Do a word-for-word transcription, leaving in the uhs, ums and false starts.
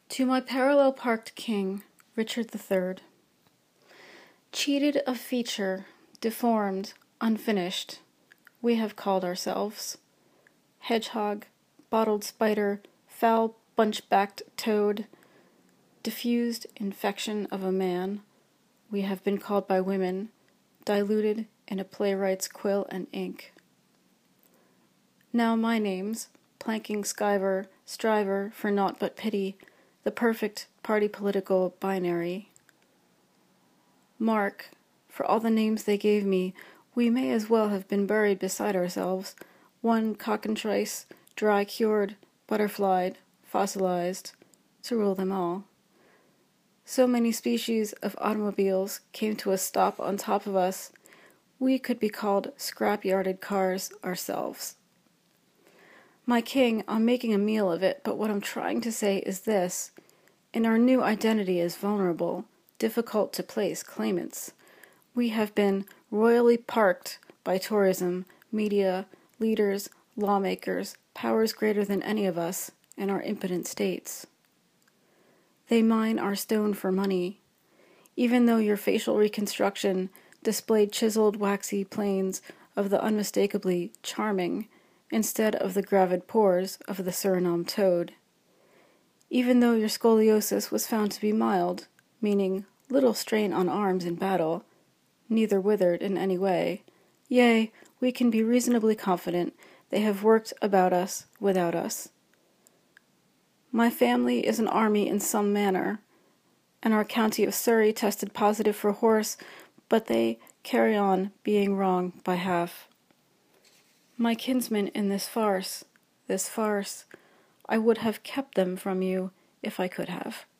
To my parallel parked king, Richard the Third. Cheated of feature, deformed, unfinished, we have called ourselves. Hedgehog, bottled spider, foul bunch-backed toad, diffused infection of a man, we have been called by women, diluted in a playwright's quill and ink. Now my name's planking skiver, striver for naught but pity, the perfect party political binary. Mark, for all the names they gave me, we may as well have been buried beside ourselves, one cockatrice, dry cured, butterflied, fossilized, to rule them all. So many species of automobiles came to a stop on top of us, we could be called scrap-yarded cars ourselves. My king, I'm making a meal of it, but what I'm trying to say is this. In our new identity as vulnerable, difficult to place claimants, we have been royally parked by tourism, media, leaders, lawmakers, powers greater than any of us, in our impotent states. They mine our stone for money. Even though your facial reconstruction displayed chiseled waxy planes of the unmistakably charming, instead of the gravid pores of the Suriname toad. Even though your scoliosis was found to be mild, meaning little strain on arms in battle, neither withered in any way, yea, we can be reasonably confident they have worked about us without us. My family is an army in some manner, and our county of Surrey tested positive for horse, but they carry on being wrong by half. My kinsmen in this farce, this farce, I would have kept them from you if I could have.